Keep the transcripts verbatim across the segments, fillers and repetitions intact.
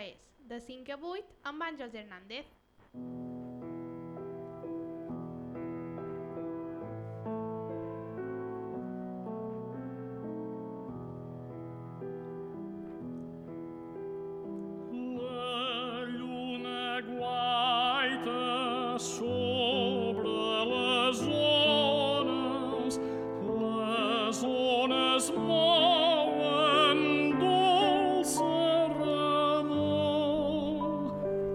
és de cinc a vuit amb Àngels Hernández. La lluna guaita sobre les ones, les ones mouen dolça remor.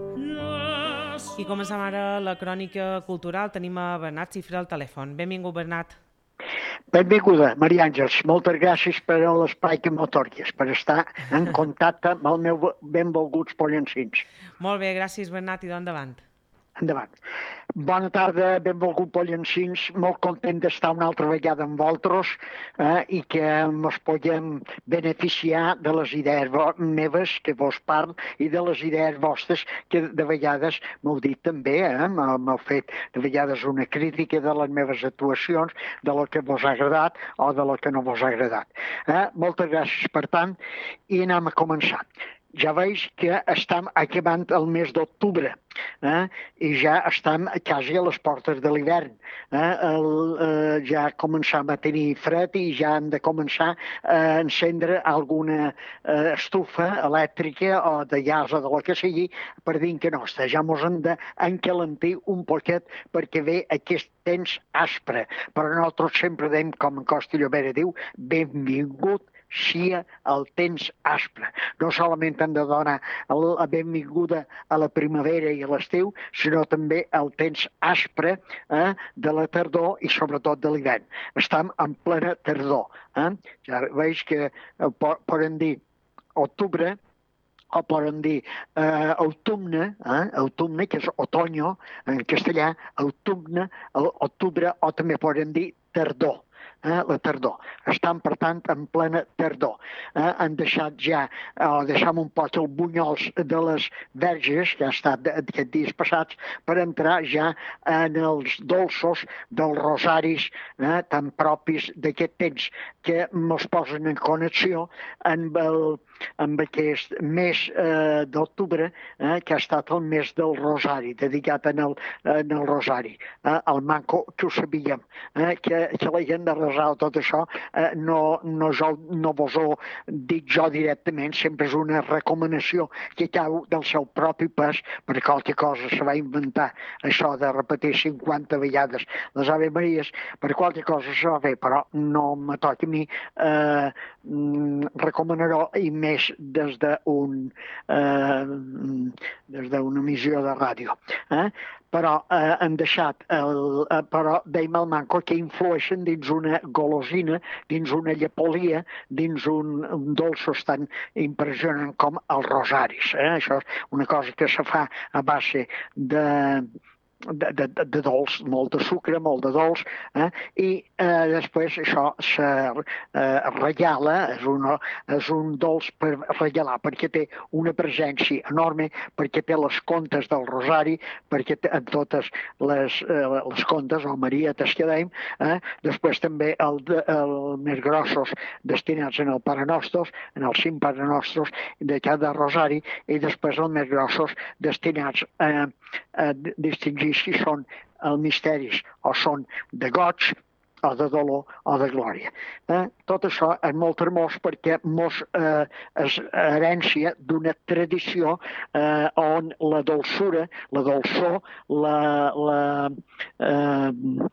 Yes. I comencem ara la crònica cultural. Tenim a Bernat Cifré al telèfon. Benvingut, Bernat. Benvinguda, Maria Àngels. Moltes gràcies per l'espai que m'atorgues, per estar en contacte amb els meus benvolguts pollencins. Molt bé, gràcies, Bernat, i d'endavant. Endavant. Bona tarda, benvolgut pollencins. Molt content d'estar una altra vegada amb vosaltres eh, i que ens puguem beneficiar de les idees meves que vos parlo i de les idees vostres que de vegades m'heu dit també, eh, m'heu fet de vegades una crítica de les meves actuacions, de lo que vos ha agradat o de lo que no vos ha agradat. Eh? Moltes gràcies, per tant, i anem a començar. Ja veig que estem acabant el mes d'octubre eh? i ja estem quasi a les portes de l'hivern. Eh? El, eh, ja començam a tenir fred i ja hem de començar a encendre alguna eh, estufa elèctrica o de gas o de lo que sigui per dintre nostra. Ja mos hem d'encalentir un poquet perquè ve aquest temps aspre. Però nosaltres sempre dèiem, com en Costa Llobera diu, benvingut sia el temps aspre. No solament hem de donar la benvinguda a la primavera i a l'estiu, sinó també el temps aspre eh, de la tardor i sobretot de l'hivern. Estem en plena tardor. Eh? Ja veig que eh, poden dir octubre, o poden dir eh, autumne, eh, autumne, que és otoño en castellà, autumne, octubre, o també poden dir tardor. Eh, la tardor. Estan, per tant, en plena tardor. Eh, han deixat ja, o deixam un poc el bunyols de les verges, que ha estat aquests dies passats, per entrar ja en els dolços dels rosaris eh, tan propis d'aquest temps, que ens posen en connexió amb, el, amb aquest mes eh, d'octubre, eh, que ha estat el mes del rosari, dedicat en el, en el rosari. Eh, el manco que ho sabíem, eh, que, que la gent de resar tot això, eh, no, no, jo, no vos ho dic jo directament, sempre és una recomanació que cau del seu propi pes, per qualque cosa se va inventar això de repetir cinquanta vegades les Ave Maries, per qualque cosa se va fer, però no me toca a mi eh, recomanar-ho, i més des d'un eh, des d'una emissió de ràdio. Eh? Però eh, han deixat, el, eh, però dèiem al manco que influeixen dins una golosina, dins una llepolia, dins un, un dolços tan impressionant com els rosaris. Eh? Això és una cosa que se fa a base de... De, de, de dolç, molt de sucre, molt de dolç, eh? I eh, després això se eh, regala, és, una, és un dolç per regalar, perquè té una presència enorme, perquè té les contes del rosari, perquè té en totes les, eh, les contes, o marietes que dèiem, eh? Després també el, el més grossos destinats en el Pare Nostre, en els cinc Pare Nostres de cada rosari, i després els més grossos destinats a, a distingir si són els misteris o són de goig, o de dolor o de glòria. Eh? Tot això és molt hermós perquè mos eh, és herència d'una tradició eh, on la dolçura, la dolçor, la, la, eh,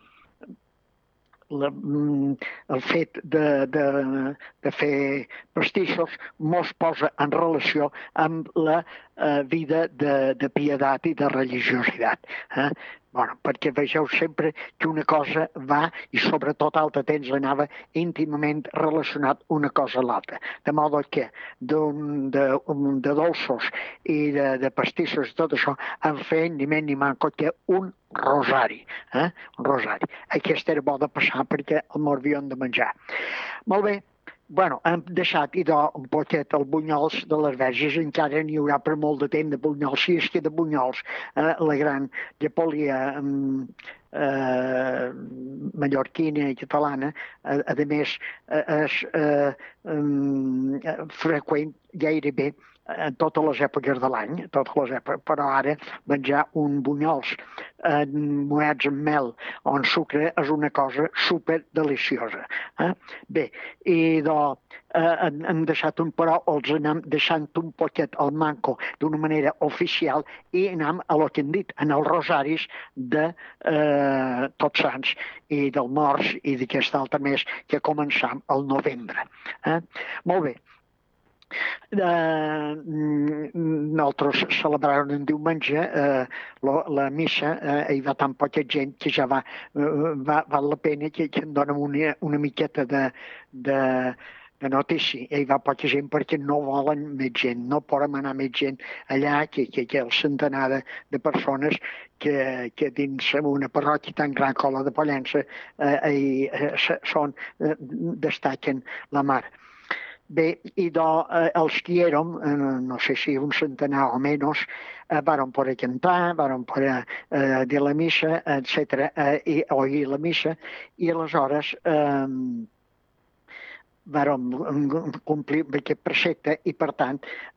la, el fet de, de, de fer pastissos mos posa en relació amb la eh, vida de, de piedat i de religiositat. Eh? Bueno, perquè vegeu sempre que una cosa va, i sobretot altre temps anava íntimament relacionat una cosa a l'altra. De modo que de, de, de dolços i de, de pastissos i tot això han fet ni més ni manco que un rosari. Eh? Un rosari. Aquest era bo de passar perquè el m'havíem de menjar. Molt bé. Bueno, hem deixat idò un poquet el bunyols de les verges, encara n'hi haurà per molt de temps de bunyols, si és que de bunyols, eh, la gran llepolia eh, mallorquina i catalana, a, a més, eh, és eh, um, freqüent gairebé en totes les èpoques de l'any, totes les èpoques, però ara menjar un bunyols eh, moets amb mel o amb sucre és una cosa super deliciosa. Eh? Bé, i de, eh, hem deixat un, però els anem deixant un poquet al manco d'una manera oficial i anem a lo que hem dit, en els rosaris de eh, Tots Sants i del Morts i d'aquest altre mes que començam al novembre. Eh? Molt bé. Uh, nosaltres celebràvem un diumenge uh, la, la missa, uh, hi va tan poca gent que ja va, uh, va val la pena que, que em donen una, una miqueta de, de, de notícia. Hi va poca gent perquè no volen més gent, no podem anar més gent allà, que, que, que el centenar de, de persones que, que dins una parròquia tan gran com la de Pollença uh, hi, uh, són, uh, destaquen la mar. Bé, i de, eh, els que érem, eh, no sé si un centenar o menys, eh, vàrem poder cantar, vàrem poder eh, dir la missa, etcètera, eh, i oir la missa, i aleshores eh, vàrem complir aquest precepte i, per tant,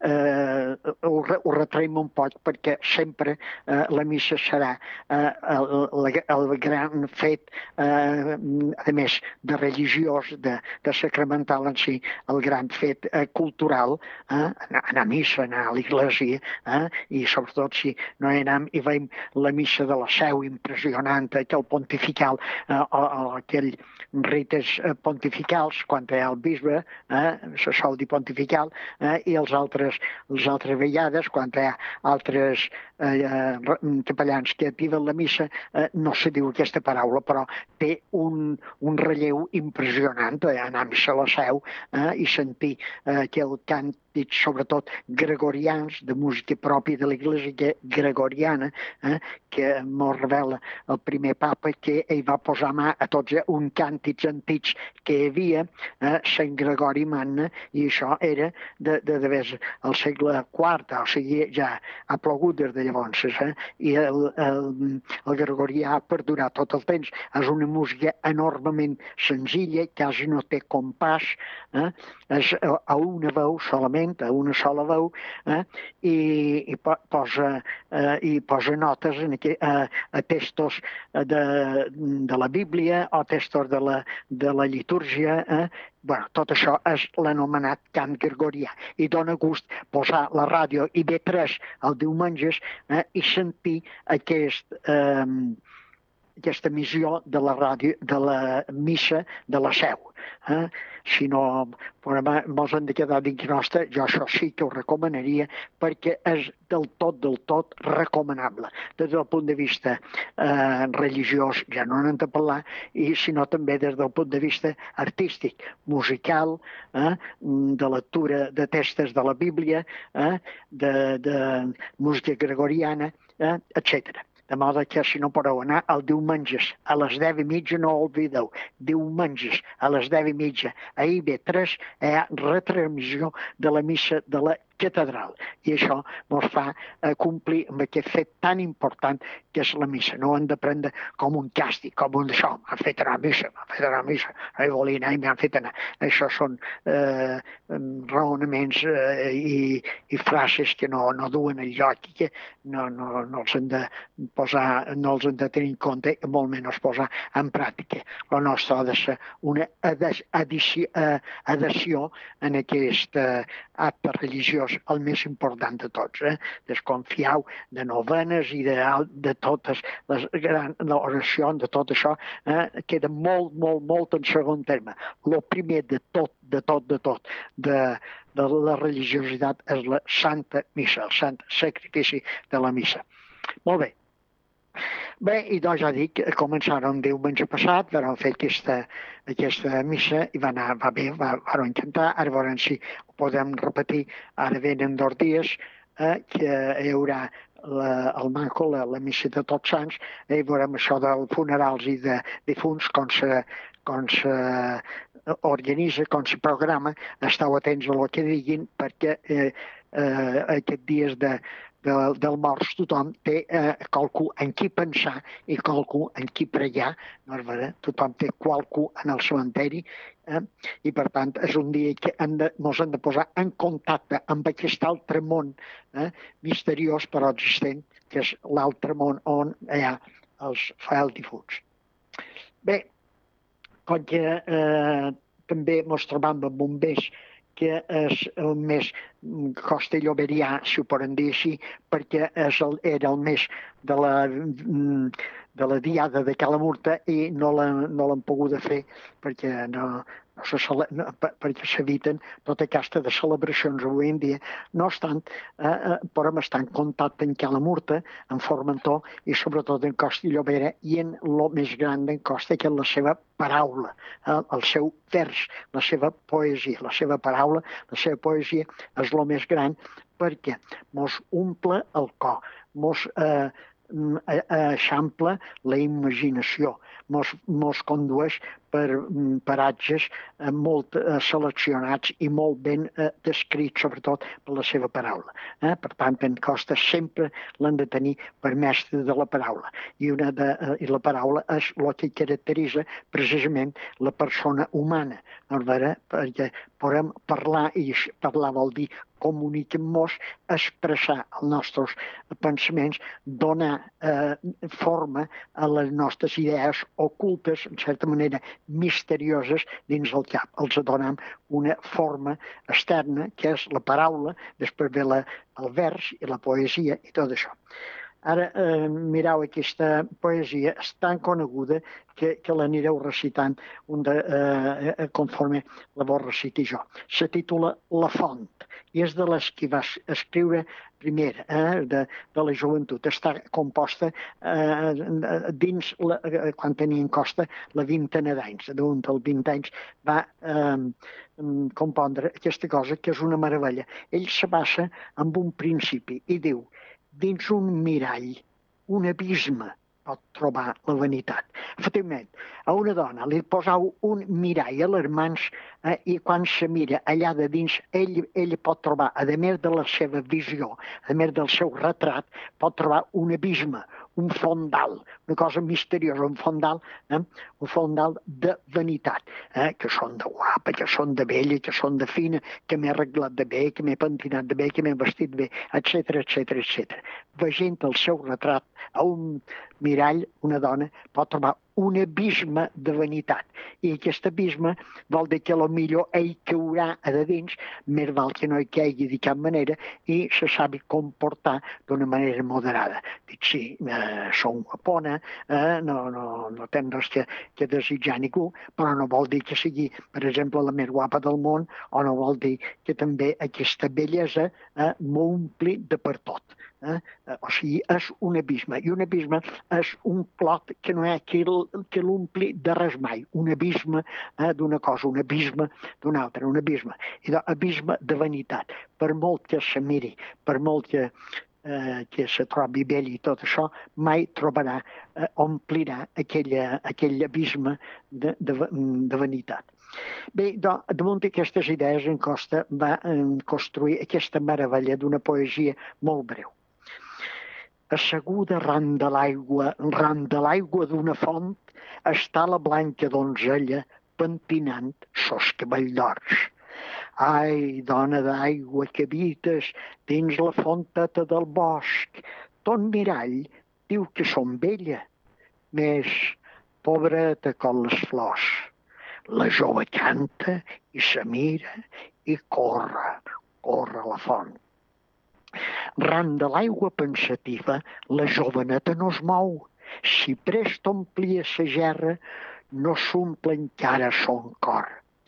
eh, ho, ho retraiem un poc perquè sempre eh, la missa serà eh, el, el, el gran fet, eh, a més, de religiós, de, de sacramental en si, el gran fet eh, cultural, eh, anar, anar a missa, anar a l'església, eh, i sobretot si no hi anem i veiem la missa de la Seu impressionant, aquell pontifical, eh, o, o aquell rites eh, pontificals, quan hi ha el bisbe, eh, se sol dir pontifical, eh, i els altres, les altres vegades, quan hi ha altres eh, capellans que activen la missa, eh, no se diu aquesta paraula, però té un, un relleu impressionant, eh, anar a missa a la Seu eh, i sentir eh, aquell càntic, sobretot gregorians, de música pròpia de l'Església gregoriana, eh, que mos revela el primer papa, que ell va posar mà a tots un càntics antics que hi havia, eh, Sant Gregori Magna, i això era de, de, de vés al segle quart, o sigui, ja ha plogut des de llavors, eh? I el, el, el gregorià ha perdurat tot el temps. És una música enormement senzilla, quasi no té compàs, eh? És a una veu solament, a una sola veu, eh? I, i posa, eh, i posa notes en aquí, a, a textos de, de la Bíblia o textos de la, de la litúrgia. Eh? Bueno, tot això és l'anomenat cant gregorià, i dona gust posar la ràdio i B tres els diumenges eh, i sentir aquest, eh, aquesta emissió de la ràdio, de la missa de la Seu. Eh? Si no mos han de quedar dins nostra, jo això sí que ho recomanaria, perquè és del tot, del tot recomanable. Des del punt de vista eh, religiós ja no n'hem de parlar, i sinó també des del punt de vista artístic, musical, eh, de lectura de textos de la Bíblia, eh, de, de música gregoriana, eh, etcètera. De modo que si no podeu anar el diumenges a les deu i mitja, no oblideu, diumenges a les deu i mitja a I B tres hi ha retransmissió de la missa de la catedral, i això ens fa eh, complir amb aquest fet tan important que és la missa. No ho hem de prendre com un càstig, com un d'això, m'han fet anar a missa, m'han fet anar a missa, no hi volia anar i m'han fet anar. Això són eh, raonaments eh, i, i frases que no, no duen el lloc i que no, no, no els hem de posar, no els hem de tenir en compte, i molt menys posar en pràctica. La nostra ha de ser una addició, eh, adhesió en aquest eh, acte religiós, el més important de tots. Eh? Desconfieu de novenes i de, de totes les grans oracions, de tot això, eh? Queda molt, molt, molt en segon terme. El primer de tot, de tot, de tot, de, de la religiositat és la Santa Missa, el sant sacrifici de la missa. Molt bé. Bé, i doncs ja dic, començàrem diumenge passat, vam fer aquesta, aquesta missa i va anar, va bé, va, vam cantar, ara veurem si ho podem repetir, ara venen dos dies, eh, que hi haurà la, el manco, la, la missa de Tots Sants, i veurem això dels funerals i de difunts, com se, com se organitza, com se programa, esteu atents a el que diguin, perquè eh, eh, aquests dies de, de, del morts tothom té eh, qualcú en qui pensar i qualcú en qui pregar, no és veritat? Tothom té qualcú en el cementeri, eh? I per tant és un dia que hem de, ens hem de posar en contacte amb aquest altre món eh? misteriós però existent, que és l'altre món on hi ha els fidels difunts. Bé, com que eh, també ens trobam amb un mes que és el mes castelloberià, si ho podem dir així, perquè és el, era el mes de la, de la diada de Calamurta i no l'han no pogut fer perquè no, no se cele, no, perquè s'eviten tota aquesta de celebracions avui en dia. No obstant, eh, podem estar en contacte amb Calamurta, en Formentor i sobretot en Costa i Llobera i en el més gran d'en Costa, que és la seva paraula, eh, el seu vers, la seva poesia, la seva paraula, la seva poesia és el més gran perquè mos omple el cor, mos eh, eixampla la imaginació, mos, mos condueix per paratges eh, molt eh, seleccionats i molt ben eh, descrits, sobretot per la seva paraula. Eh? Per tant, en Costa sempre l'han de tenir per mestre de la paraula. I, una de, eh, i la paraula és el que caracteritza precisament la persona humana, no és vera? Perquè podem parlar, i parlar vol dir comuniquem-nos, expressar els nostres pensaments, donar eh, forma a les nostres idees ocultes, en certa manera misterioses, dins del cap. Els donem una forma externa, que és la paraula, després ve la, el vers i la poesia i tot això. Ara, eh, mireu, aquesta poesia és tan coneguda que, que l'anireu recitant un de, eh, conforme la vol recitar jo. Se titula La Font i és de les que va escriure primera, eh, de, de la joventut. Està composta eh, dins, la, quan tenia en Costa, la vintena d'anys. D'un dels vint anys va eh, compondre aquesta cosa que és una meravella. Ell se basa en un principi i diu: dins un mirall, un abisme pot trobar la vanitat. Efectivament, a una dona li posau un mirall a les mans eh, i quan se mira allà de dins, ell, ell pot trobar, a més de la seva visió, a més del seu retrat, pot trobar un abisme, un fondal, una cosa misteriosa, un fondal, eh? un fondal de vanitat, eh? que són de guapa, que són de bella, que són de fina, que m'he arreglat de bé, que m'he pentinat de bé, que m'he vestit bé, etcètera, etcètera, etcètera. Veient el seu retrat a un mirall, una dona pot trobar un abisme de vanitat. I aquest abisme vol dir que potser ell caurà a de dins, més val que no hi caigui de cap manera i se sabi comportar d'una manera moderada. Dic, sí, eh, som guapona, eh, no, no, no tens res que, que desitjar a ningú, però no vol dir que sigui, per exemple, la més guapa del món, o no vol dir que també aquesta bellesa eh, m'ompli de per tot. Eh? O sigui, és un abisme, i un abisme és un clot que no hi ha qui, que l'ompli de res mai, un abisme eh, d'una cosa, un abisme d'una altra, un abisme, i abisme de vanitat. Per molt que se miri, per molt que, eh, que se trobi bell i tot això, mai trobarà, eh, omplirà aquella, aquell abisme de, de, de vanitat. Bé, do, damunt d'aquestes idees en Costa va eh, construir aquesta meravella d'una poesia molt breu. Asseguda ran de l'aigua, ran de l'aigua d'una font, està la blanca donzella pentinant sos cabell d'ors. Ai, dona d'aigua que habites dins la fonteta del bosc, ton mirall diu que som bella, més pobreta com les flors. La jove canta i se mira i corre, corre a la font. Ran de l'aigua pensativa, la joveneta no es mou. Si prest omplia sa gerra, no s'omple encara son cor.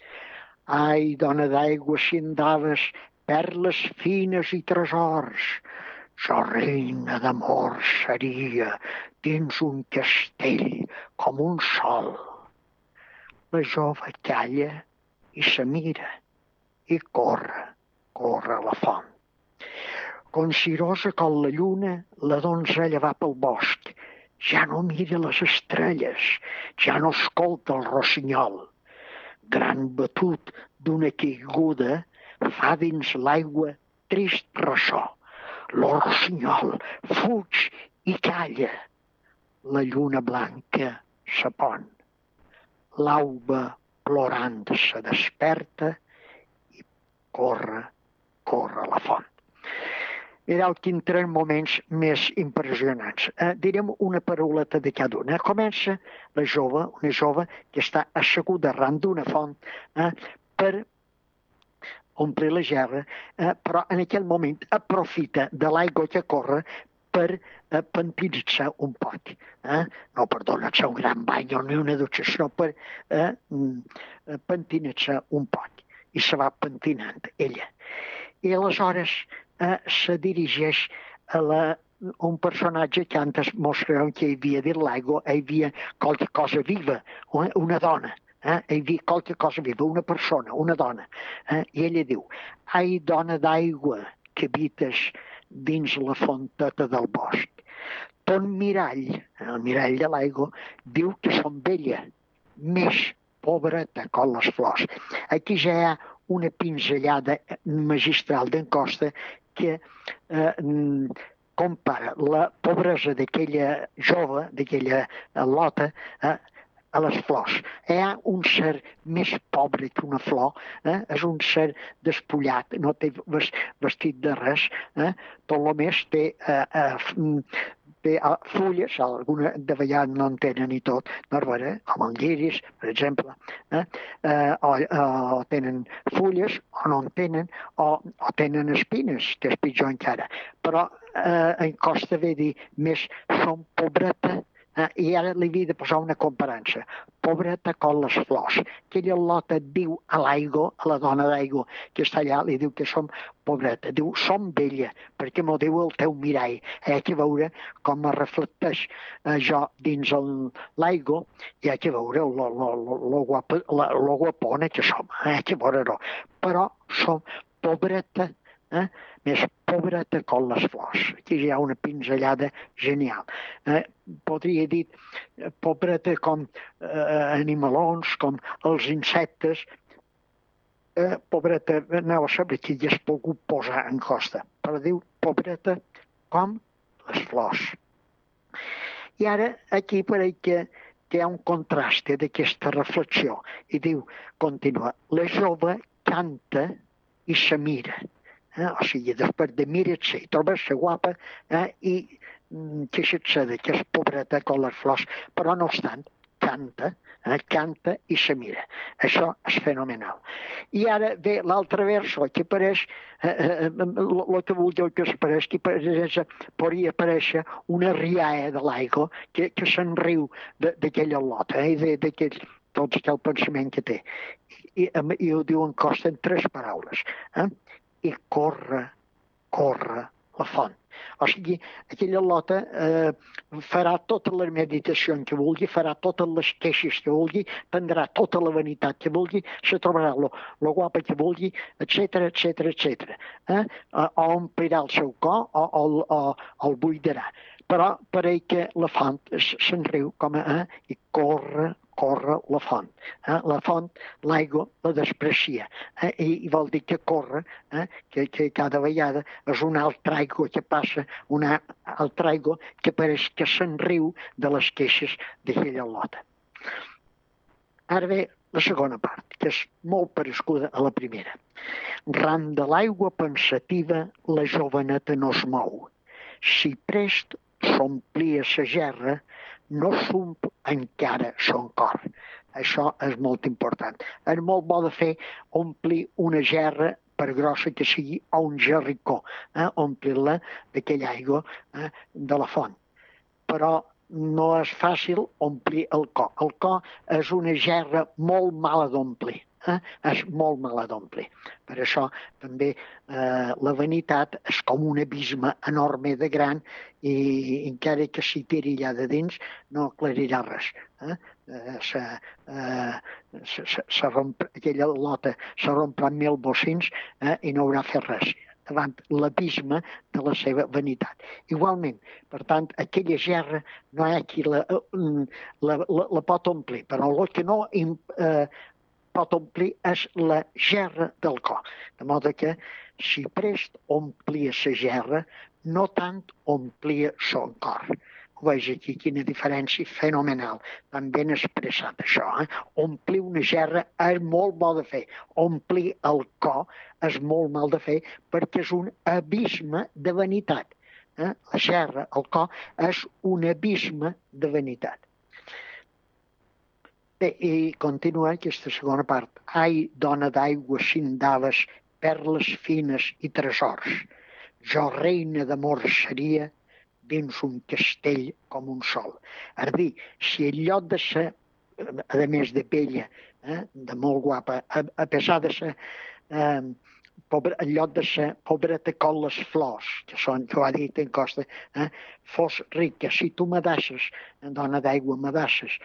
Ai, dona d'aigua, si andaves perles fines i tresors, jo reina d'amor seria dins un castell com un sol. La jove calla i se mira i corre, corre a la font. Consirosa com la lluna, la donzella va pel bosc. Ja no mira les estrelles, ja no escolta el rossinyol. Gran batut d'una caiguda fa dins l'aigua trist ressò. Lo rossinyol fuig i calla. La lluna blanca se pon. L'auba plorant se desperta i corre, corre a la font. Mireu quins tres moments més impressionants. Eh, direm una paroleta de cada una. Comença la jove, una jove que està asseguda arran d'una font eh, per omplir la gerra, eh, però en aquell moment aprofita de l'aigua que corre per eh, pentinar-se un poc. Eh? No per donar-se un gran bany o ni una dutxa, sinó per eh, pentinar-se un poc. I se va pentinant ella. I aleshores eh, se dirigeix a la, un personatge que antes mostraven que hi havia dins l'aigua, hi havia qualque cosa viva, una, una dona. Eh? Hi havia qualque cosa viva, una persona, una dona. Eh? I ella diu, ai, dona d'aigua que habites dins la fonteta del bosc. Ton mirall, el mirall de l'aigua, diu que som vella, més pobreta com les flors. Aquí ja hi ha una pinzellada magistral d'en Costa que eh, compara la pobresa d'aquella jove, d'aquella lota, eh, a les flors. Hi ha un ser més pobre que una flor, eh? És un ser despullat, no té vestit de res, eh? Tot el més té, eh, eh, té fulles, alguna de vegades no en tenen i tot, no veure, com el lliris, per exemple, eh? Eh, o, o tenen fulles o no en tenen, o, o tenen espines, que és pitjor encara. Però eh, en Costa ve dir més som pobreta. Uh, I ara li havia de posar una comparança. Pobreta com les flors. Aquella lota diu a l'aigua, a la dona d'aigua que està allà, li diu que som pobreta. Diu, som vella, perquè m'ho diu el teu mirall. Hi ha que veure com es reflecteix uh, jo dins l'aigua, i hi ha que veure lo, lo, lo, lo, guapa, la, lo guapona que som. Hi ha que veure-ho. Però som pobreta, eh? Més pobreta com les flors. Aquí hi ha una pinzellada genial. Eh, podria dir eh, pobreta com eh, animalons, com els insectes. Eh, pobreta, aneu a saber qui hi has pogut posar en Costa, però diu pobreta com les flors. I ara aquí pareix que, que hi ha un contrast d'aquesta reflexió. I diu, continua, la jove canta i se mira. Eh? O sigui, després de mirar-se i trobar-se guapa eh? i mm, queixar-se de que és pobreta com les flors, però no obstant, canta, eh? canta i se mira. Això és fenomenal. I ara ve l'altre verso que apareix, eh, el que vull dir que apareix, que apareix, podria aparèixer una rialla de l'aigua que, que se'n riu d'aquella lota, eh? de, de que, tots aquell pensament que té. I, i ho diu en Costa en tres paraules. Eh? I corre, corre la font. O sigui, aquella lota eh, farà tota la meditació que vulgui, farà totes les queixes que vulgui, prendrà tota la vanitat que vulgui, se trobarà lo, lo guapa que vulgui, etcètera, etcètera, etcètera. Eh? O omplirà el seu cor o, o, o, o el buidarà. Però pareix que la font se'n riu com a eh? I corre, corre la font. Eh? La font, l'aigua, la desprecia. Eh? I, I vol dir que corre, eh? que, que cada vegada és una altra aigua que passa, una altra aigua que pareix que se'n riu de les queixes d'aquella lota. Ara ve la segona part, que és molt parescuda a la primera. Ran de l'aigua pensativa, la joveneta no es mou. Si prest s'omplia sa gerra, no s'omple encara son cor. Això és molt important. És molt bo de fer omplir una gerra, per grossa que sigui, o un gerricó, eh? omplir-la d'aquella aigua eh? de la font. Però no és fàcil omplir el cor. El cor és una gerra molt mala d'omplir. Eh? És molt mala d'omplir. Per això també eh, la vanitat és com un abisme enorme de gran i encara que s'hi tiri allà de dins no aclarirà res. Eh? Eh, se, eh, se, se, se romp, aquella lota se romprà en mil bocins eh, i no haurà fet res davant l'abisme de la seva vanitat. Igualment, per tant, aquella gerra no hi ha qui la, la, la, la pot omplir, però el que no eh, pot omplir és la gerra del cor. De modo que si prest omplia sa gerra, no tant omplia son cor. Ho veus aquí, quina diferència fenomenal. Tan ben expressat això. Eh? Omplir una gerra és molt bo de fer. Omplir el cor és molt mal de fer perquè és un abisme de vanitat. Eh? La gerra, el cor, és un abisme de vanitat. Bé, i continua aquesta segona part. Ai, dona d'aigua, cindaves, perles fines i tresors. Jo reina d'amor seria dins un castell com un sol. És a dir, si en lloc de ser, a més de bella, eh, de molt guapa, a, a pesar de ser, eh, pobre, en lloc de ser pobreta com les flors, que són, que ho ha dit en Costa, eh, fos rica, si tu me deixes, dona d'aigua, me deixes,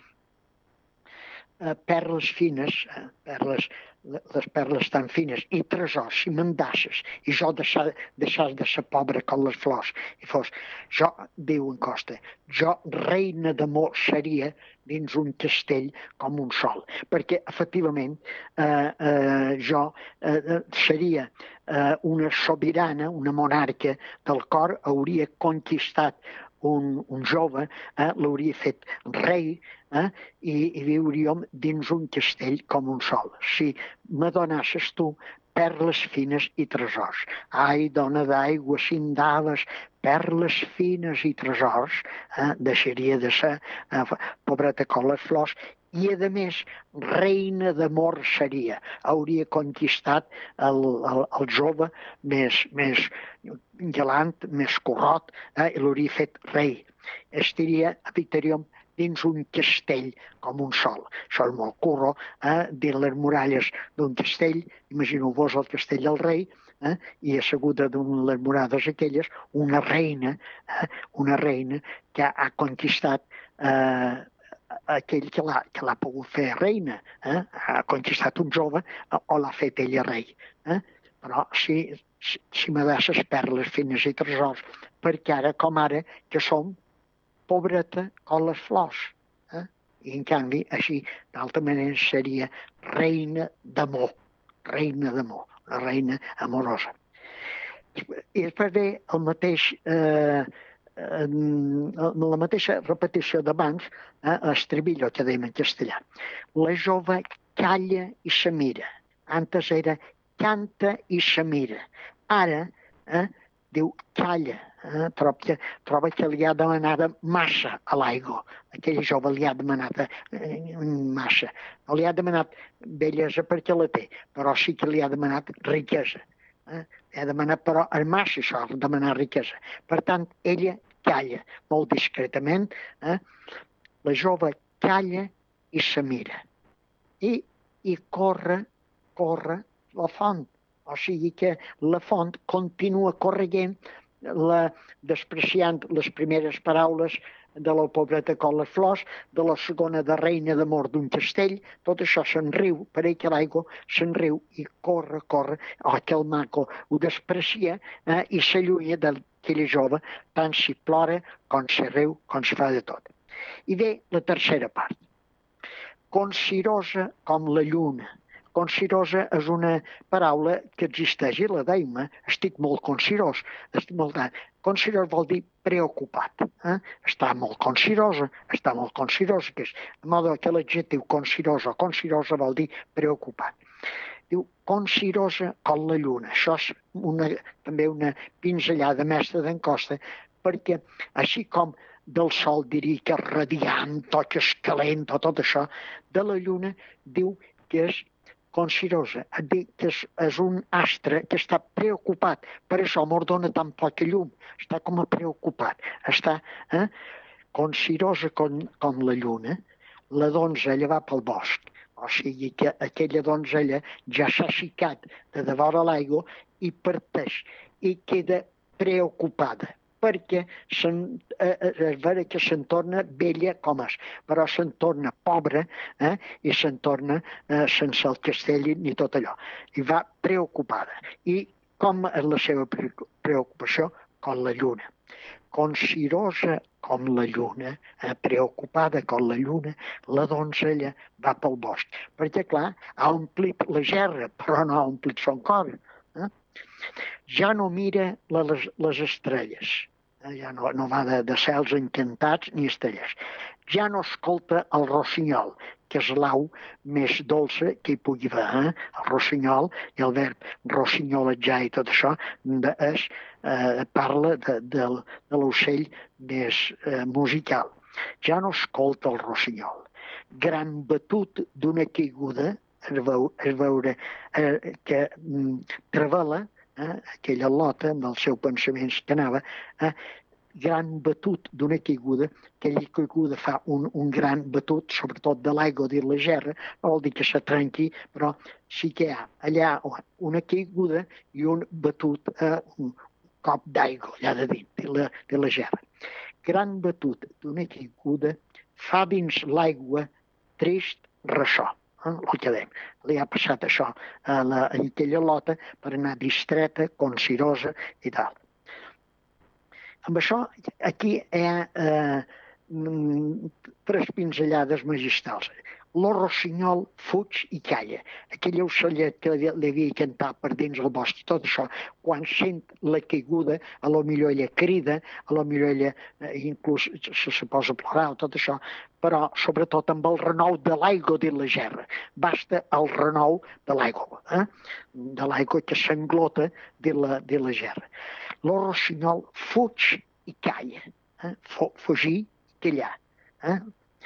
eh, perles fines, eh, perles, les perles tan fines, i tresors, si me'n deixes, i jo deixar, deixar de ser pobre com les flors, i fos, jo, diu en Costa, jo reina d'amor seria dins un castell com un sol, perquè efectivament eh, eh, jo eh, seria eh, una sobirana, una monarca del cor, hauria conquistat un, un jove, eh, l'hauria fet rei, eh, i, i viuríem dins un castell com un sol. Si me donasses tu perles fines i tresors. Ai, dona d'aigua, cindaves, perles fines i tresors, eh, deixaria de ser eh, pobreta com les flors, i a més, reina d'amor seria. Hauria conquistat el, el, el jove més, més galant, més corrot, eh, i l'hauria fet rei. Estaria, habitaríem dins un castell com un sol. Això és molt curro, eh? Dins les muralles d'un castell, imagineu-vos el castell del rei, eh? I asseguda d'una de les murades aquelles, una reina, eh? una reina que ha conquistat eh, aquell que l'ha que l'ha pogut fer reina, eh? Ha conquistat un jove o l'ha fet ella rei. Eh? Però si, si, si me deixes perles fines i tresors, perquè ara com ara que som pobreta com les flors. Eh? I en canvi, així, d'altra manera, seria reina d'amor, reina d'amor, una reina amorosa. I després ve el mateix, eh, la mateixa repetició d'abans, eh, estribillo que dèiem en castellà. La jove calla i se mira. Antes era canta i se mira. Ara, eh, diu calla, eh? troba, que, troba que li ha demanat massa a l'aigua. Aquell jove li ha demanat eh, massa. No li ha demanat bellesa perquè la té, però sí que li ha demanat riquesa. Eh? Li ha demanat, però és massa això, demanar riquesa. Per tant, ella calla molt discretament. Eh? La jove calla i se mira. I, i corre, corre la font. O sigui que la font continua corregent, la, despreciant les primeres paraules de la pobreta com les flors, de la segona de reina d'amor d'un castell, tot això se'n riu, per ell que l'aigua se'n riu i corre, corre, o que el maco ho desprecia eh, i s'allunya d'aquella jove, tant si plora com si riu, com si fa de tot. I ve la tercera part. Consirosa com la lluna. Consirosa és una paraula que existeix i la deim, estic molt consirós, estic molt... Consirós vol dir preocupat, eh? Està molt consirosa, està molt consirosa, que és, de modo que l'adjectiu consirosa o consirosa vol dir preocupat. Diu, consirosa com la lluna, això és una, també una pinzellada mestra d'en Costa, perquè així com del sol diria que és radiant, o que és calent, o tot això, de la lluna diu que és consirosa, a dir que és, és un astre que està preocupat, per això mos dona tan poca llum, està com a preocupat, està eh? consirosa com, com la lluna, la donzella va pel bosc, o sigui que aquella donzella ja s'ha aixecat de devora l'aigua i parteix, i queda preocupada, perquè se'n, eh, és vera que se'n torna vella com és, però se'n torna pobra eh, i se'n torna eh, sense el castell ni tot allò. I va preocupada. I com és la seva preocupació? Com la lluna. Consirosa com la lluna, eh, preocupada com la lluna, la donzella va pel bosc. Perquè, clar, ha omplit la gerra, però no ha omplit son cor. Eh? Ja no mira les, les estrelles, eh? Ja no, no va de, de cels encantats ni estrelles. Ja no escolta el rossinyol, que és l'au més dolça que hi pugui haver. Eh? El rossinyol i el verb rossinyolejar i tot això de, és, eh, parla de, de, de l'ocell més eh, musical. Ja no escolta el rossinyol. Gran batut d'una caiguda, es veu, es veure eh, que mm, revela eh, aquella lota amb els seus pensaments que anava, eh, gran batut d'una caiguda, aquella caiguda fa un, un gran batut, sobretot de l'aigua de la gerra, no vol dir que se trenqui, però sí que hi ha allà una caiguda i un batut, eh, un cop d'aigua allà de dins de la, de la gerra. Gran batut d'una caiguda fa dins l'aigua trist ressò. Eh, el que dèiem, li ha passat això a, la, a aquella lota per anar distreta, consirosa i tal. Amb això, aquí hi ha eh, tres pinzellades magistrals. Lo rossinyol fuig i calla. Aquell ocellet que li havia cantat per dins el bosc i tot això, quan sent la caiguda, a lo millor ella crida, a lo millor ella eh, inclús se, se posa a plorar o tot això, però sobretot amb el renou de l'aigua de la gerra. Basta el renou de l'aigua, eh? de l'aigua que s'englota de la, de la gerra. Lo rossinyol fuig i calla. Eh? Fugir, callar. Eh?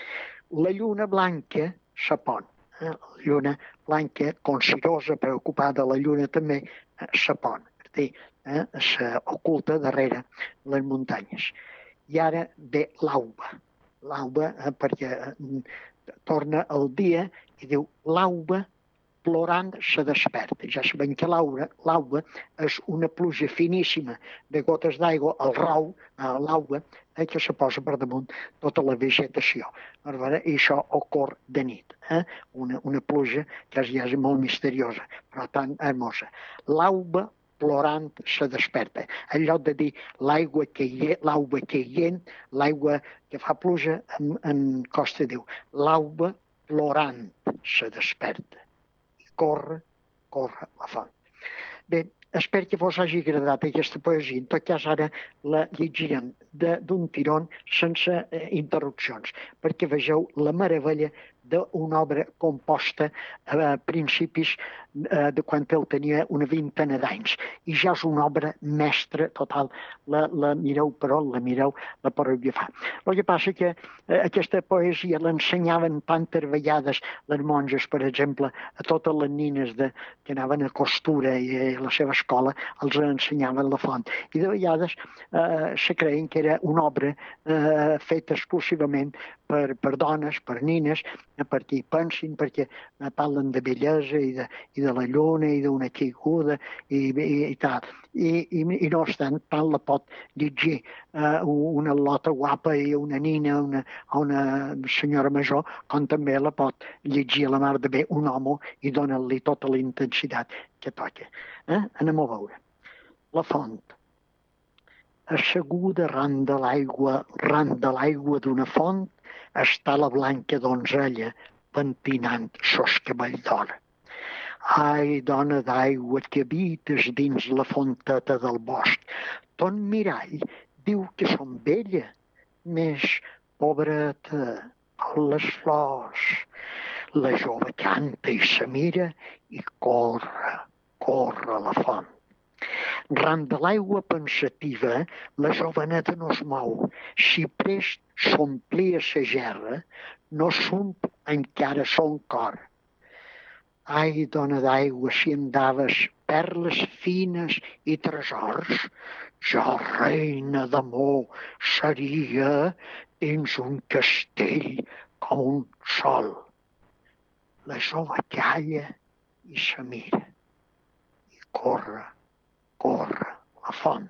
La lluna blanca se pon. Eh? La lluna blanca, consirosa, preocupada, la lluna també eh, se pon. És a dir, eh? s'oculta darrere les muntanyes. I ara ve l'auba. L'auba, eh, perquè eh, torna el dia i diu l'auba plorant se desperta. Ja sabem que l'auba és una pluja finíssima de gotes d'aigua al rau, a l'auba, eh, que se posa per damunt tota la vegetació. I això ocorre de nit. Eh? Una, una pluja que ja és molt misteriosa, però tan hermosa. L'auba plorant se desperta. En lloc de dir l'aigua que hi l'auba que hi l'aigua que fa pluja, en, en Costa diu l'auba plorant se desperta. Corre, corre la font. Bé, espero que vos hagi agradat aquesta poesia. En tot cas, ara la llegirem d'un tirón sense eh, interrupcions, perquè vegeu la meravella d'una obra composta a principis eh, de quan ell tenia una vintena d'anys. I ja és una obra mestra total. La, la mireu, però la mireu, la podeu agafar. El que passa que eh, aquesta poesia l'ensenyaven tantes vegades les monges, per exemple, a totes les nines de, que anaven a costura i a la seva escola, els ensenyaven la font. I de vegades eh, se creien que era una obra eh, feta exclusivament per, per dones, per nines, perquè hi pensin, perquè parlen de bellesa i de, i de la lluna i d'una caiguda i, i, i tal. I, i, i no obstant, tant la pot llegir eh, una lota guapa i una nina, una, una senyora major, com també la pot llegir a la mar de bé un home i donar-li tota la intensitat que toca. Eh? Anem a veure. La font. Asseguda ran de l'aigua, ran de l'aigua d'una font, està la blanca donzella pentinant sos cabell d'or. Ai, dona d'aigua que habites dins la fonteta del bosc, ton mirall diu que som bella, més pobreta, com les flors. La jove canta i se mira i corre, corre a la font. Ran de l'aigua pensativa, la joveneta no es mou. Si prest s'omplia sa gerra, no s'omple encara son cor. Ai, dona d'aigua, si em daves perles fines i tresors, jo, reina d'amor, seria dins un castell com un sol. La jove calla i se mira i corre, corre la font.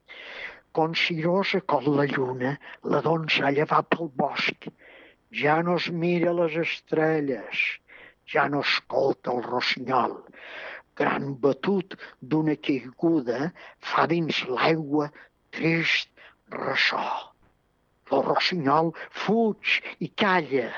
Consirosa com la lluna, la donzella va pel bosc. Ja no es mira les estrelles, ja no escolta el rossinyol. Gran batut d'una caiguda fa dins l'aigua trist ressò. El rossinyol fuig i calla.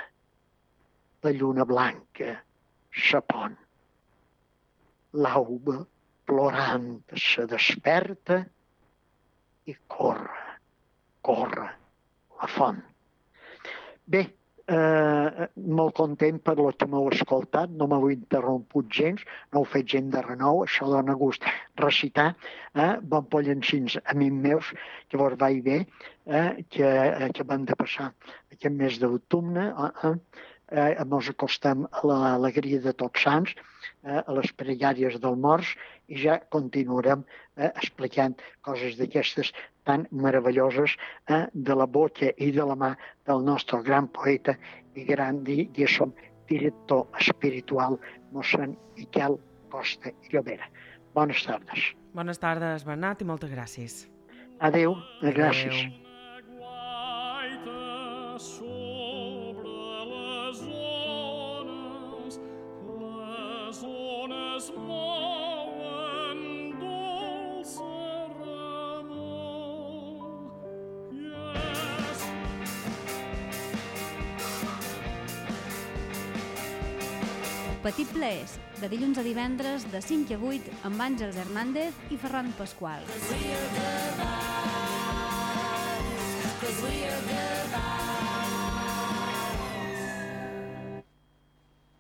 La lluna blanca se pon. L'auba plorant se desperta i corre, corre a la font. Bé, eh, molt content per lo que m'heu escoltat, no m'heu interromput gens, no heu fet gent de renou, això dona gust recitar, eh, bon pollencins amics meus, que vos vaig bé, eh, que, eh, que van de passar aquest mes d'automne, eh, eh, ens acostem a l'alegria de Tots Sants, eh, a les pregàries del Morts, i ja continuarem eh, explicant coses d'aquestes tan meravelloses eh, de la boca i de la mà del nostre gran poeta i gran, diguéssim, director espiritual, mossèn Miquel Costa i Llobera. Bones tardes. Bones tardes, Bernat, i moltes gràcies. Adéu, gràcies. Adéu. Petit Plaers, de dilluns a divendres, de cinc a vuit, amb Àngels Hernández i Ferran Pasqual. Cause we are the vibes, cause we are the vibes.